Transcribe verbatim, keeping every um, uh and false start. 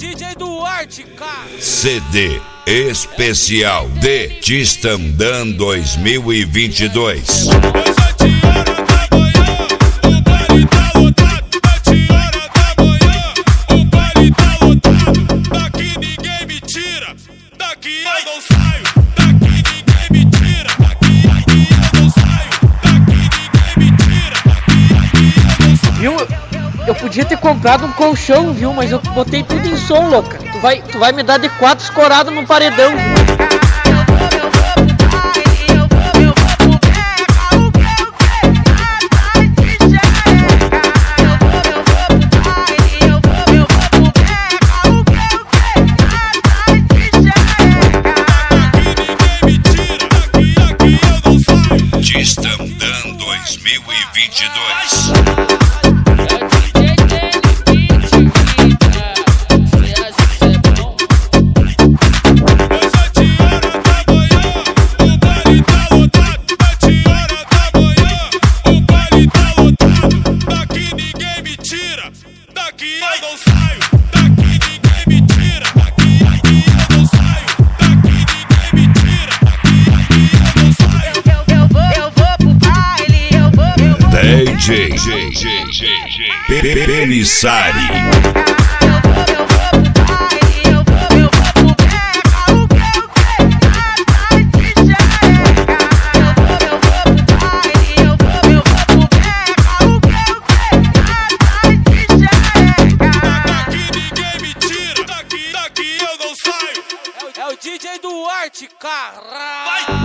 D J Duarte, cara. C D especial de Tistandã dois mil e vinte e dois. Viu? Eu podia ter comprado um colchão, viu? Mas eu botei tudo em som, louca. Tu vai, tu vai me dar de quatro escorado no paredão. Tistandã dois mil e vinte e dois. D J Pelissari. É o D J Duarte, caralho.